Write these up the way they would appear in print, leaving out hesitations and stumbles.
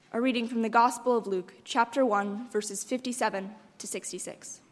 A reading from the Gospel of Luke, chapter 1, verses 57 to 66.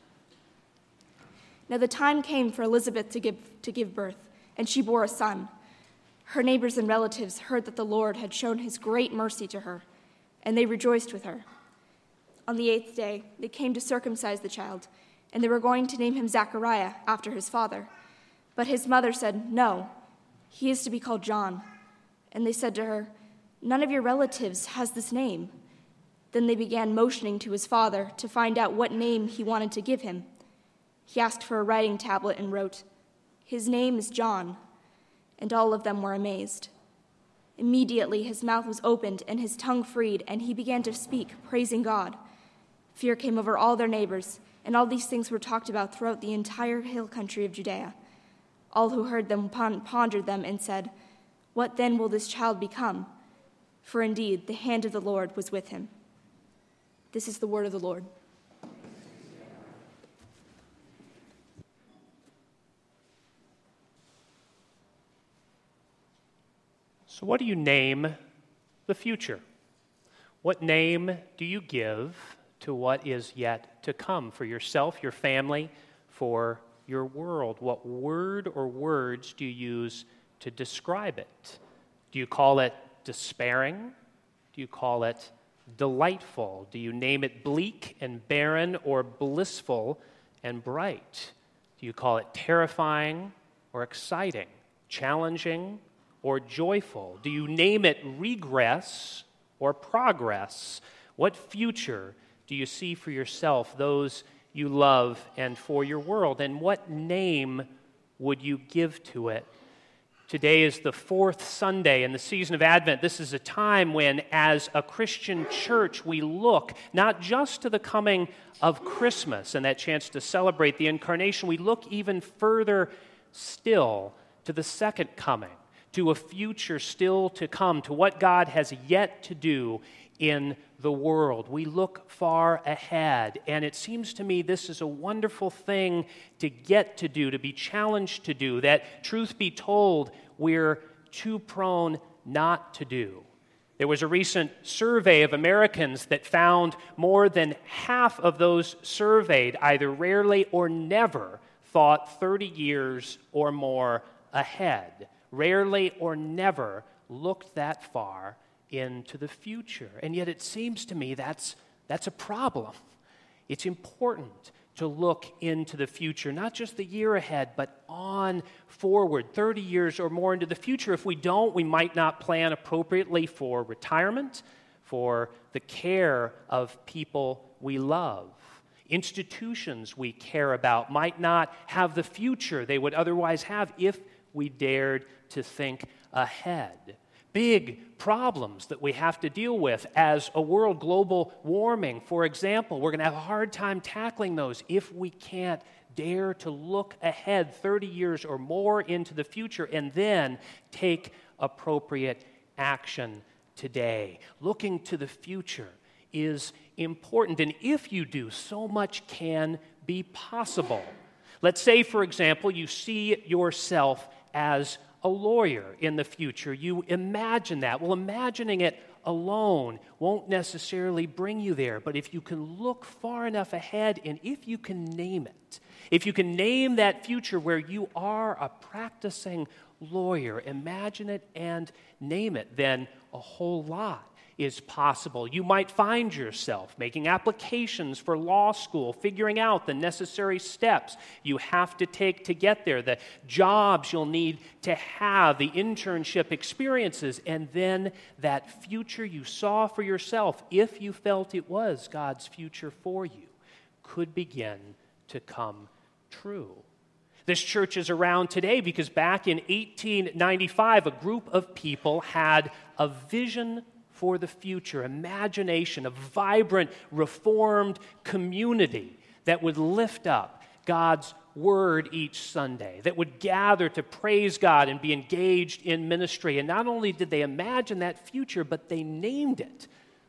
Now the time came for Elizabeth to give birth, and she bore a son. Her neighbors and relatives heard that the Lord had shown his great mercy to her, and they rejoiced with her. On the 8th day, they came to circumcise the child, and they were going to name him Zechariah after his father. But his mother said, "No, he is to be called John." And they said to her, "None of your relatives has this name." Then they began motioning to his father to find out what name he wanted to give him. He asked for a writing tablet and wrote, "His name is John." And all of them were amazed. Immediately his mouth was opened and his tongue freed, and he began to speak, praising God. Fear came over all their neighbors, and all these things were talked about throughout the entire hill country of Judea. All who heard them pondered them and said, "What then will this child become?" For indeed, the hand of the Lord was with him. This is the word of the Lord. So what do you name the future? What name do you give to what is yet to come for yourself, your family, for your world? What word or words do you use to describe it? Do you call it despairing? Do you call it delightful? Do you name it bleak and barren or blissful and bright? Do you call it terrifying or exciting, challenging or joyful? Do you name it regress or progress? What future do you see for yourself, those you love, and for your world? And what name would you give to it? Today is the fourth Sunday in the season of Advent. This is a time when, as a Christian church, we look not just to the coming of Christmas and that chance to celebrate the incarnation, we look even further still to the second coming, to a future still to come, to what God has yet to do in the world. We look far ahead, and it seems to me this is a wonderful thing to get to do, to be challenged to do, that, truth be told, we're too prone not to do. There was a recent survey of Americans that found more than half of those surveyed either rarely or never thought 30 years or more ahead. Rarely or never looked that far into the future. And yet it seems to me that's a problem. It's important to look into the future, not just the year ahead, but on forward, 30 years or more into the future. If we don't, we might not plan appropriately for retirement, for the care of people we love. Institutions we care about might not have the future they would otherwise have if we dared to think ahead. Big problems that we have to deal with as a world, global warming, for example, we're going to have a hard time tackling those if we can't dare to look ahead 30 years or more into the future and then take appropriate action today. Looking to the future is important, and if you do, so much can be possible. Let's say, for example, you see yourself as a lawyer in the future. You imagine that. Well, imagining it alone won't necessarily bring you there, but if you can look far enough ahead and if you can name it, if you can name that future where you are a practicing lawyer, imagine it and name it, then a whole lot is possible. You might find yourself making applications for law school, figuring out the necessary steps you have to take to get there, the jobs you'll need to have, the internship experiences, and then that future you saw for yourself, if you felt it was God's future for you, could begin to come true. This church is around today because back in 1895, a group of people had a vision for the future, imagination, a vibrant, reformed community that would lift up God's word each Sunday, that would gather to praise God and be engaged in ministry. And not only did they imagine that future, but they named it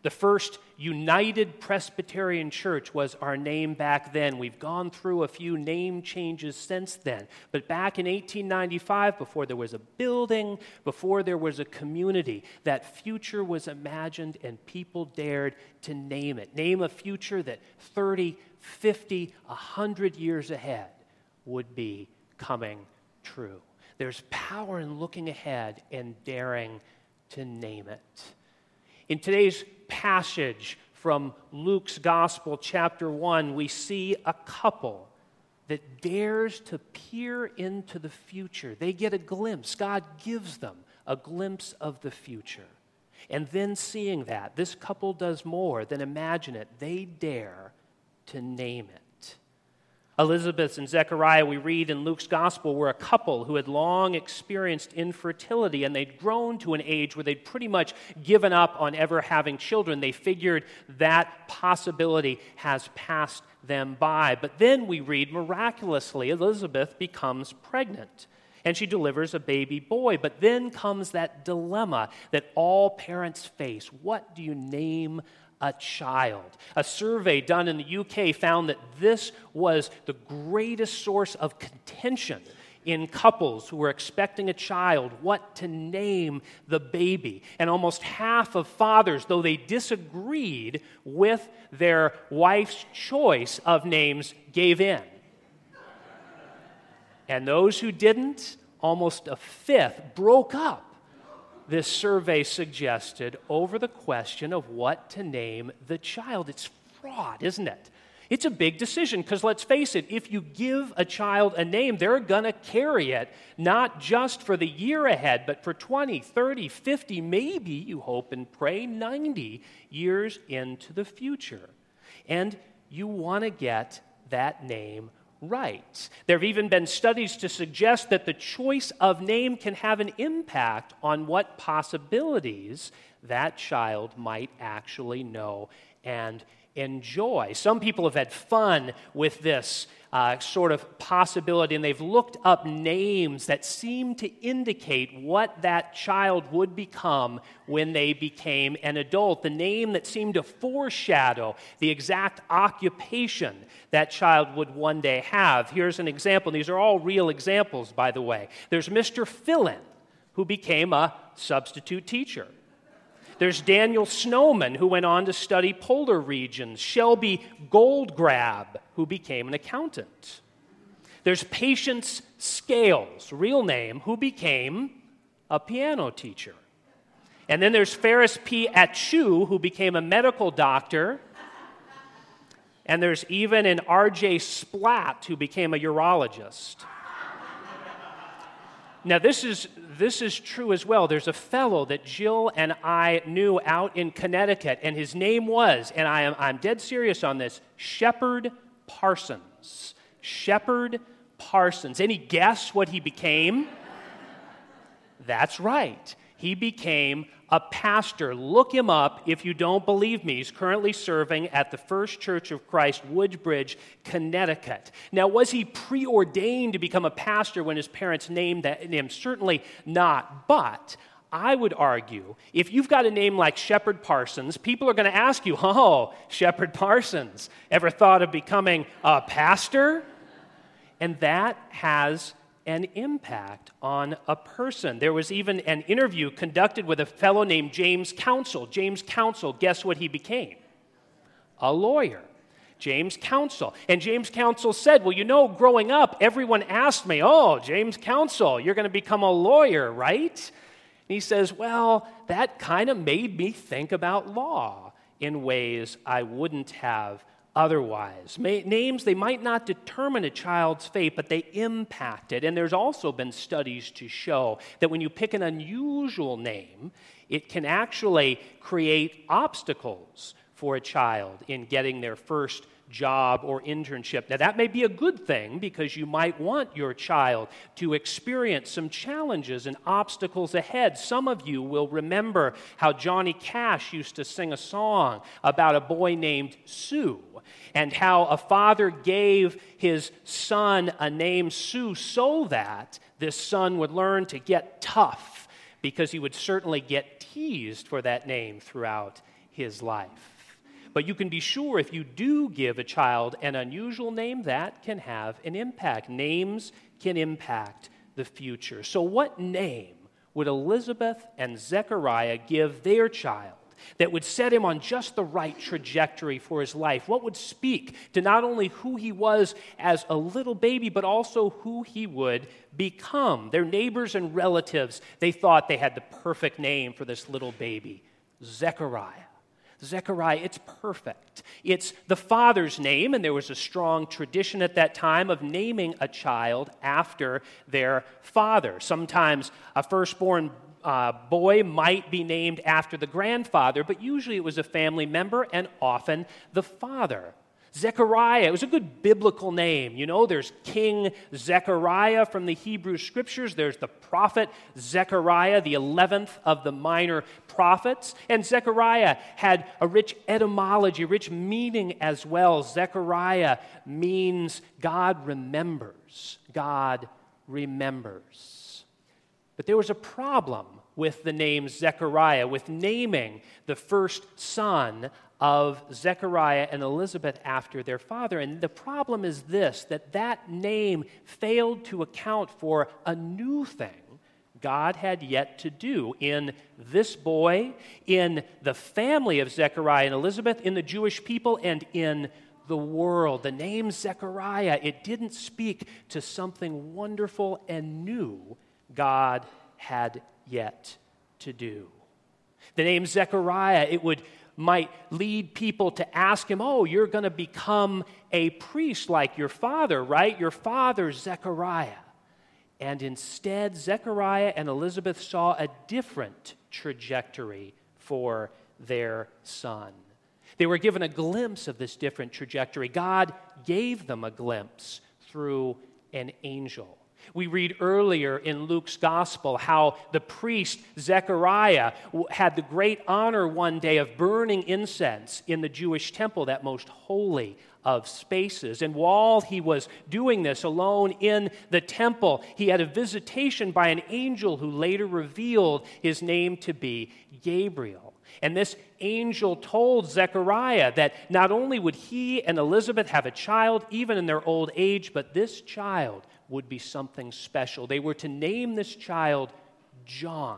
The first United Presbyterian Church was our name back then. We've gone through a few name changes since then. But back in 1895, before there was a building, before there was a community, that future was imagined and people dared to name it. Name a future that 30, 50, 100 years ahead would be coming true. There's power in looking ahead and daring to name it. In today's passage from Luke's Gospel, chapter 1, we see a couple that dares to peer into the future. They get a glimpse. God gives them a glimpse of the future. And then seeing that, this couple does more than imagine it. They dare to name it. Elizabeth and Zechariah, we read in Luke's Gospel, were a couple who had long experienced infertility, and they'd grown to an age where they'd pretty much given up on ever having children. They figured that possibility has passed them by. But then we read, miraculously, Elizabeth becomes pregnant, and she delivers a baby boy. But then comes that dilemma that all parents face. What do you name a child? A survey done in the UK found that this was the greatest source of contention in couples who were expecting a child, what to name the baby. And almost half of fathers, though they disagreed with their wife's choice of names, gave in. And those who didn't, almost a fifth, broke up. This survey suggested over the question of what to name the child. It's fraught, isn't it? It's a big decision because let's face it, if you give a child a name, they're going to carry it not just for the year ahead, but for 20, 30, 50, maybe, you hope and pray, 90 years into the future. And you want to get that name right. There have even been studies to suggest that the choice of name can have an impact on what possibilities that child might actually know and enjoy. Some people have had fun with this sort of possibility, and they've looked up names that seem to indicate what that child would become when they became an adult. The name that seemed to foreshadow the exact occupation that child would one day have. Here's an example. These are all real examples, by the way. There's Mr. Fill-In, who became a substitute teacher. There's Daniel Snowman, who went on to study polar regions. Shelby Goldgrab, who became an accountant. There's Patience Scales, real name, who became a piano teacher. And then there's Ferris P. Atchu, who became a medical doctor. And there's even an R.J. Splatt, who became a urologist. Now, this is true as well. There's a fellow that Jill and I knew out in Connecticut, and his name was, and I'm dead serious on this, Shepard Parsons. Shepard Parsons. Any guess what he became? That's right. He became a pastor. Look him up if you don't believe me. He's currently serving at the First Church of Christ, Woodbridge, Connecticut. Now, was he preordained to become a pastor when his parents named him? Certainly not. But I would argue, if you've got a name like Shepard Parsons, people are going to ask you, oh, Shepard Parsons, ever thought of becoming a pastor? And that has an impact on a person. There was even an interview conducted with a fellow named James Council. James Council, guess what he became? A lawyer. James Council. And James Council said, well, you know, growing up, everyone asked me, oh, James Council, you're going to become a lawyer, right? And he says, well, that kind of made me think about law in ways I wouldn't have otherwise. Names, they might not determine a child's fate, but they impact it. And there's also been studies to show that when you pick an unusual name, it can actually create obstacles for a child in getting their first job or internship. Now, that may be a good thing because you might want your child to experience some challenges and obstacles ahead. Some of you will remember how Johnny Cash used to sing a song about a boy named Sue, and how a father gave his son a name Sue so that this son would learn to get tough, because he would certainly get teased for that name throughout his life. But you can be sure if you do give a child an unusual name, that can have an impact. Names can impact the future. So what name would Elizabeth and Zechariah give their child that would set him on just the right trajectory for his life? What would speak to not only who he was as a little baby, but also who he would become? Their neighbors and relatives, they thought they had the perfect name for this little baby, Zechariah. Zechariah, it's perfect. It's the father's name, and there was a strong tradition at that time of naming a child after their father. Sometimes a firstborn boy might be named after the grandfather, but usually it was a family member and often the father. Zechariah, it was a good biblical name. You know, there's King Zechariah from the Hebrew Scriptures. There's the prophet Zechariah, the 11th of the minor prophets. And Zechariah had a rich etymology, a rich meaning as well. Zechariah means God remembers. God remembers. But there was a problem with the name Zechariah, with naming the first son of Zechariah and Elizabeth after their father. And the problem is this, that name failed to account for a new thing God had yet to do in this boy, in the family of Zechariah and Elizabeth, in the Jewish people, and in the world. The name Zechariah, it didn't speak to something wonderful and new God had yet to do. The name Zechariah, might lead people to ask him, oh, you're going to become a priest like your father, right? Your father, Zechariah. And instead, Zechariah and Elizabeth saw a different trajectory for their son. They were given a glimpse of this different trajectory. God gave them a glimpse through an angel. We read earlier in Luke's gospel how the priest Zechariah had the great honor one day of burning incense in the Jewish temple, that most holy of spaces. And while he was doing this alone in the temple, he had a visitation by an angel who later revealed his name to be Gabriel. And this angel told Zechariah that not only would he and Elizabeth have a child, even in their old age, but this child would be something special. They were to name this child John.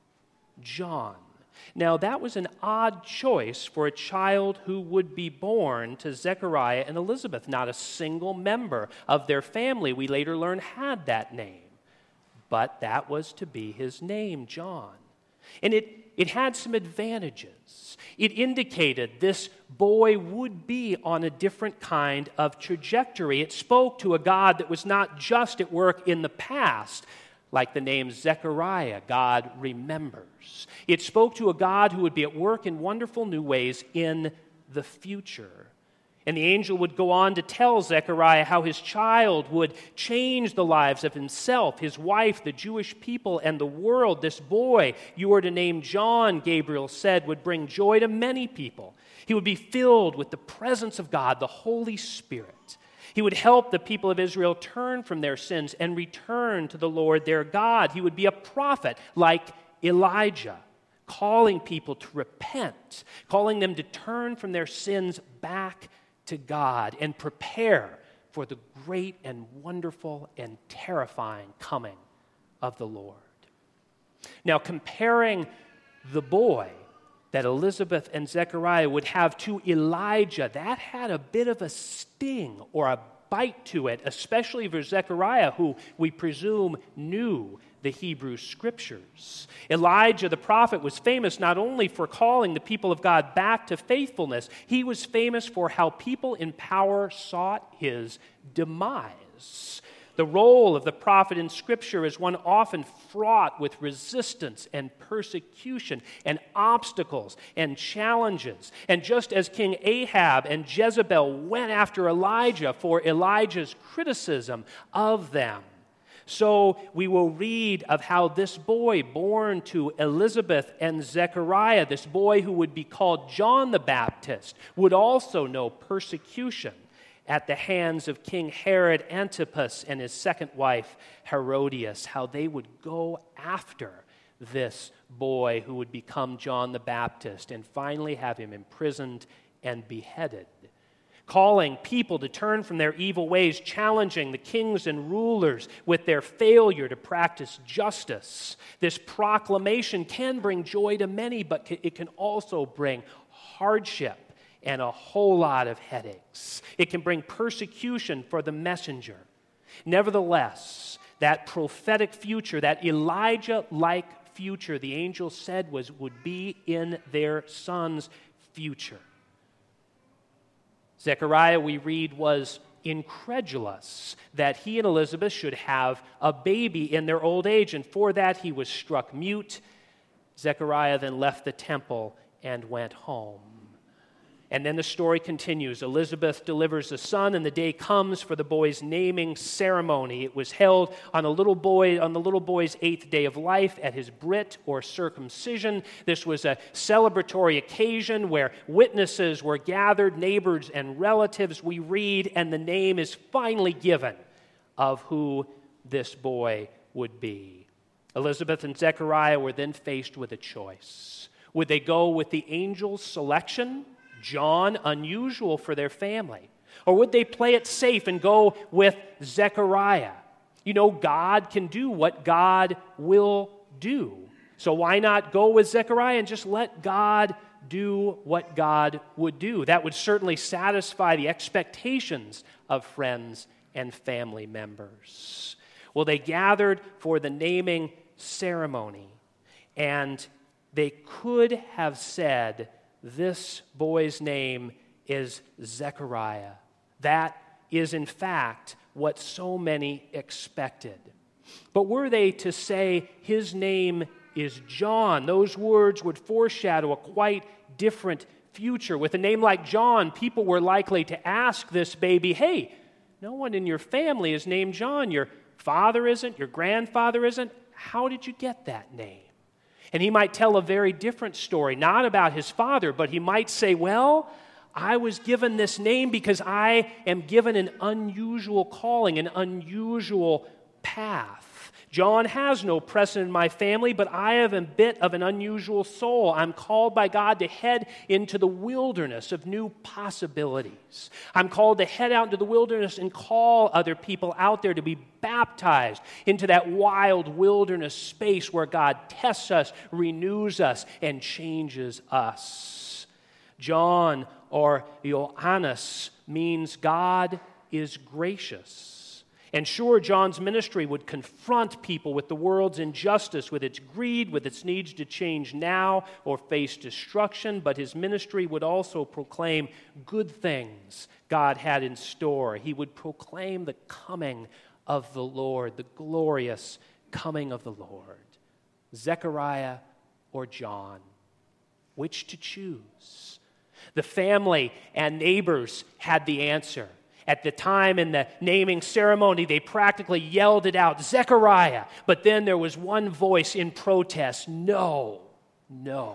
John. Now, that was an odd choice for a child who would be born to Zechariah and Elizabeth. Not a single member of their family, we later learned, had that name. But that was to be his name, John. And it had some advantages. It indicated this boy would be on a different kind of trajectory. It spoke to a God that was not just at work in the past, like the name Zechariah, God remembers. It spoke to a God who would be at work in wonderful new ways in the future. And the angel would go on to tell Zechariah how his child would change the lives of himself, his wife, the Jewish people, and the world. This boy you are to name John, Gabriel said, would bring joy to many people. He would be filled with the presence of God, the Holy Spirit. He would help the people of Israel turn from their sins and return to the Lord their God. He would be a prophet like Elijah, calling people to repent, calling them to turn from their sins back to God and prepare for the great and wonderful and terrifying coming of the Lord. Now, comparing the boy that Elizabeth and Zechariah would have to Elijah, that had a bit of a sting or a bite to it, especially for Zechariah, who we presume knew the Hebrew Scriptures. Elijah the prophet was famous not only for calling the people of God back to faithfulness, he was famous for how people in power sought his demise. The role of the prophet in Scripture is one often fraught with resistance and persecution and obstacles and challenges. And just as King Ahab and Jezebel went after Elijah for Elijah's criticism of them, so we will read of how this boy born to Elizabeth and Zechariah, this boy who would be called John the Baptist, would also know persecution at the hands of King Herod Antipas and his second wife, Herodias, how they would go after this boy who would become John the Baptist and finally have him imprisoned and beheaded, calling people to turn from their evil ways, challenging the kings and rulers with their failure to practice justice. This proclamation can bring joy to many, but it can also bring hardship and a whole lot of headaches. It can bring persecution for the messenger. Nevertheless, that prophetic future, that Elijah-like future the angel said would be in their son's future. Zechariah, we read, was incredulous that he and Elizabeth should have a baby in their old age, and for that he was struck mute. Zechariah then left the temple and went home. And then the story continues. Elizabeth delivers a son, and the day comes for the boy's naming ceremony. It was held on the little boy's 8th day of life at his brit or circumcision. This was a celebratory occasion where witnesses were gathered, neighbors and relatives, we read, and the name is finally given of who this boy would be. Elizabeth and Zechariah were then faced with a choice. Would they go with the angel's selection, John, unusual for their family? Or would they play it safe and go with Zechariah? You know, God can do what God will do. So why not go with Zechariah and just let God do what God would do? That would certainly satisfy the expectations of friends and family members. Well, they gathered for the naming ceremony, and they could have said, this boy's name is Zechariah. That is, in fact, what so many expected. But were they to say his name is John, those words would foreshadow a quite different future. With a name like John, people were likely to ask this baby, hey, no one in your family is named John. Your father isn't, your grandfather isn't. How did you get that name? And he might tell a very different story, not about his father, but he might say, well, I was given this name because I am given an unusual calling, an unusual path. John has no precedent in my family, but I have a bit of an unusual soul. I'm called by God to head into the wilderness of new possibilities. I'm called to head out into the wilderness and call other people out there to be baptized into that wild wilderness space where God tests us, renews us, and changes us. John, or Johannes, means God is gracious. And sure, John's ministry would confront people with the world's injustice, with its greed, with its needs to change now or face destruction, but his ministry would also proclaim good things God had in store. He would proclaim the coming of the Lord, the glorious coming of the Lord. Zechariah or John, which to choose? The family and neighbors had the answer. At the time in the naming ceremony, they practically yelled it out, Zechariah. But then there was one voice in protest, no, no.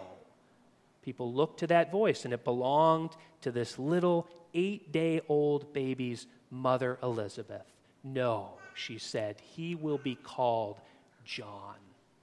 People looked to that voice, and it belonged to this little 8-day-old baby's mother, Elizabeth. No, she said, he will be called John.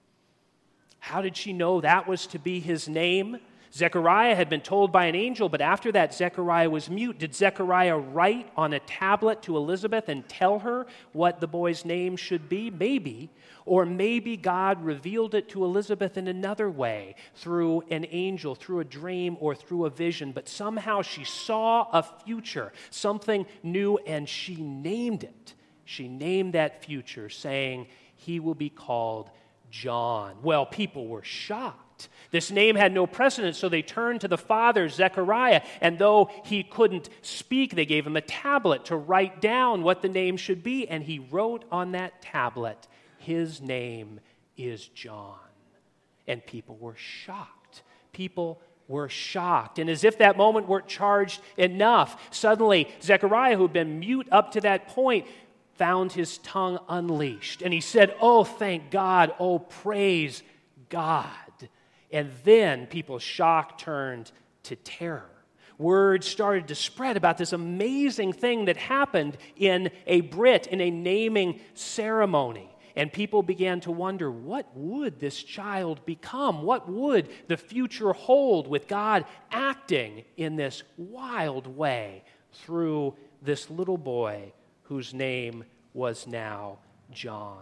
How did she know that was to be his name? Zechariah had been told by an angel, but after that, Zechariah was mute. Did Zechariah write on a tablet to Elizabeth and tell her what the boy's name should be? Maybe. Or maybe God revealed it to Elizabeth in another way, through an angel, through a dream, or through a vision. But somehow she saw a future, something new, and she named it. She named that future, saying, he will be called John. Well, people were shocked. This name had no precedent, so they turned to the father, Zechariah, and though he couldn't speak, they gave him a tablet to write down what the name should be, and he wrote on that tablet, his name is John. And people were shocked. People were shocked. And as if that moment weren't charged enough, suddenly Zechariah, who had been mute up to that point, found his tongue unleashed. And he said, oh, thank God, oh, praise God. And then people's shock turned to terror. Word started to spread about this amazing thing that happened in a brit, in a naming ceremony. And people began to wonder, what would this child become? What would the future hold with God acting in this wild way through this little boy whose name was now John?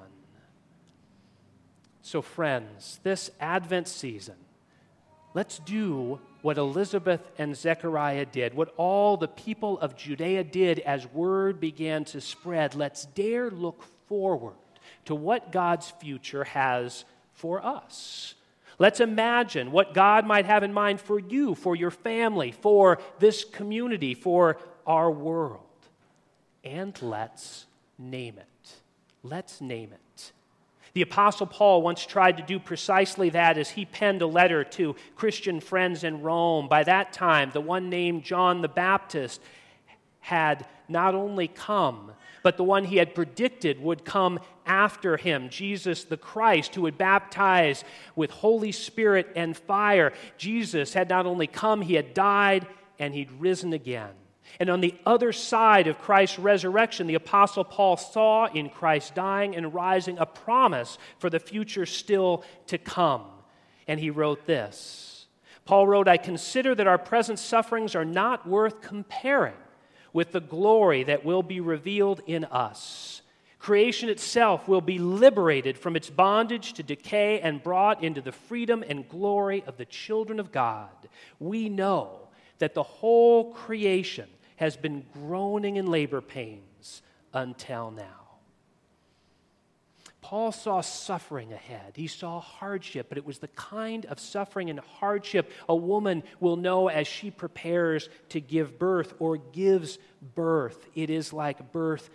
So friends, this Advent season, let's do what Elizabeth and Zechariah did, what all the people of Judea did as word began to spread. Let's dare look forward to what God's future has for us. Let's imagine what God might have in mind for you, for your family, for this community, for our world. And let's name it. Let's name it. The Apostle Paul once tried to do precisely that as he penned a letter to Christian friends in Rome. By that time, the one named John the Baptist had not only come, but the one he had predicted would come after him, Jesus the Christ, who would baptize with Holy Spirit and fire. Jesus had not only come, he had died, and he'd risen again. And on the other side of Christ's resurrection, the Apostle Paul saw in Christ dying and rising a promise for the future still to come. And he wrote this. Paul wrote, "I consider that our present sufferings are not worth comparing with the glory that will be revealed in us. Creation itself will be liberated from its bondage to decay and brought into the freedom and glory of the children of God. We know that the whole creation has been groaning in labor pains until now." Paul saw suffering ahead. He saw hardship, but it was the kind of suffering and hardship a woman will know as she prepares to give birth or gives birth. It is like birth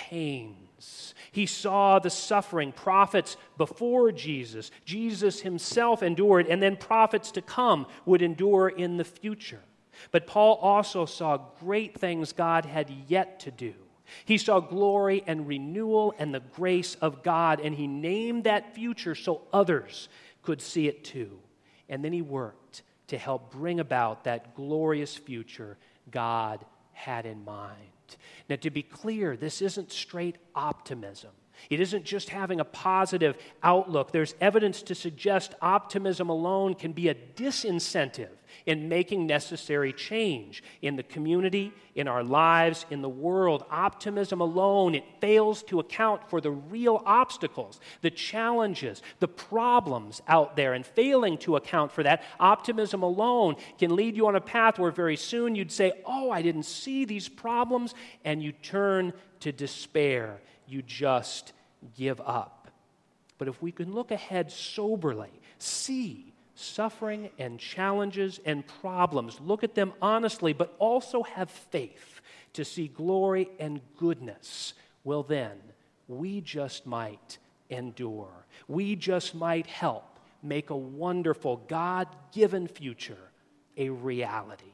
pains. He saw the suffering prophets before Jesus. Jesus himself endured, and then prophets to come would endure in the future. But Paul also saw great things God had yet to do. He saw glory and renewal and the grace of God, and he named that future so others could see it too. And then he worked to help bring about that glorious future God had in mind. Now, to be clear, this isn't straight optimism. It isn't just having a positive outlook. There's evidence to suggest optimism alone can be a disincentive in making necessary change in the community, in our lives, in the world. Optimism alone, it fails to account for the real obstacles, the challenges, the problems out there. And failing to account for that, optimism alone can lead you on a path where very soon you'd say, "Oh, I didn't see these problems," and you turn to despair. You just give up. But if we can look ahead soberly, see suffering and challenges and problems, look at them honestly, but also have faith to see glory and goodness, well then, we just might endure. We just might help make a wonderful God-given future a reality.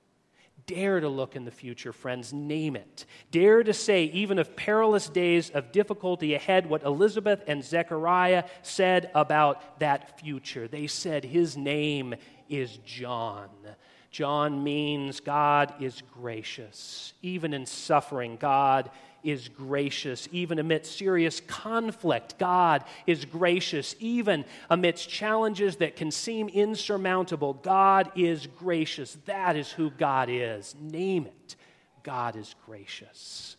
Dare to look in the future, friends. Name it. Dare to say, even of perilous days of difficulty ahead, what Elizabeth and Zechariah said about that future. They said, "His name is John." John means God is gracious. Even in suffering, God is gracious. Even amidst serious conflict, God is gracious. Even amidst challenges that can seem insurmountable, God is gracious. That is who God is. Name it. God is gracious.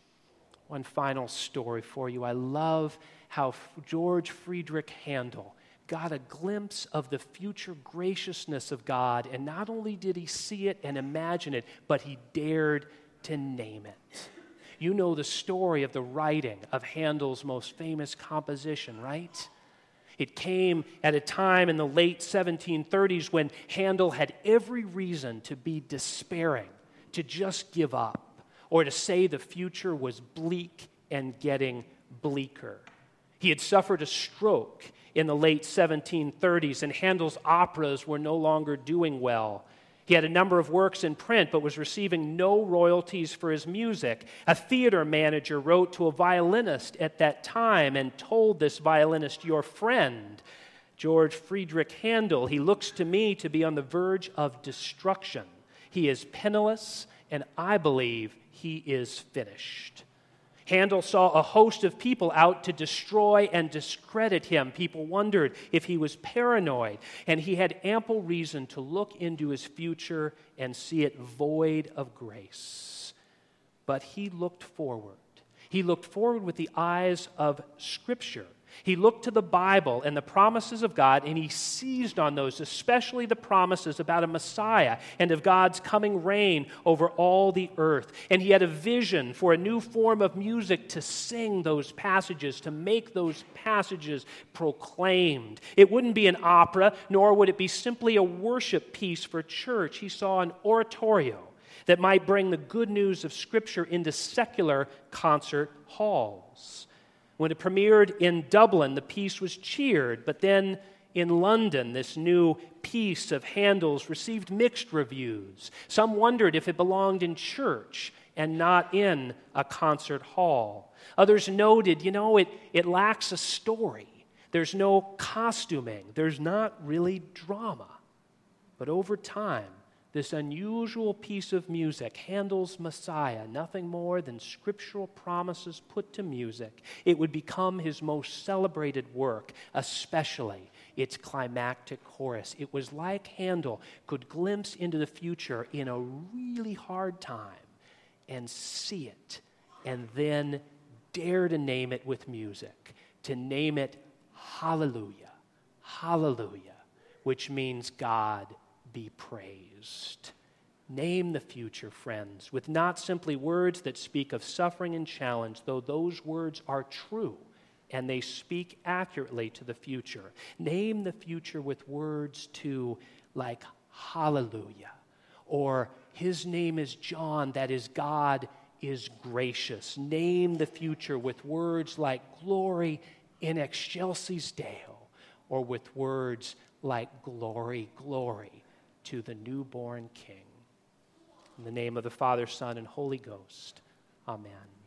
One final story for you. I love how George Friedrich Handel got a glimpse of the future graciousness of God, and not only did he see it and imagine it, but he dared to name it. You know the story of the writing of Handel's most famous composition, right? It came at a time in the late 1730s when Handel had every reason to be despairing, to just give up, or to say the future was bleak and getting bleaker. He had suffered a stroke in the late 1730s, and Handel's operas were no longer doing well. He had a number of works in print, but was receiving no royalties for his music. A theater manager wrote to a violinist at that time and told this violinist, "Your friend, George Friedrich Handel, he looks to me to be on the verge of destruction. He is penniless, and I believe he is finished." Handel saw a host of people out to destroy and discredit him. People wondered if he was paranoid, and he had ample reason to look into his future and see it void of grace. But he looked forward. He looked forward with the eyes of Scripture. He looked to the Bible and the promises of God, and he seized on those, especially the promises about a Messiah and of God's coming reign over all the earth. And he had a vision for a new form of music to sing those passages, to make those passages proclaimed. It wouldn't be an opera, nor would it be simply a worship piece for church. He saw an oratorio that might bring the good news of Scripture into secular concert halls. When it premiered in Dublin, the piece was cheered, but then in London, this new piece of Handel's received mixed reviews. Some wondered if it belonged in church and not in a concert hall. Others noted, it lacks a story. There's no costuming. There's not really drama. But over time, this unusual piece of music, Handel's Messiah, nothing more than scriptural promises put to music, it would become his most celebrated work, especially its climactic chorus. It was like Handel could glimpse into the future in a really hard time and see it, and then dare to name it with music, to name it Hallelujah, Hallelujah, which means God be praised. Name the future, friends, with not simply words that speak of suffering and challenge, though those words are true and they speak accurately to the future. Name the future with words too like hallelujah, or his name is John, that is, God is gracious. Name the future with words like glory in excelsis Deo, or with words like glory, glory to the newborn King. In the name of the Father, Son, and Holy Ghost. Amen.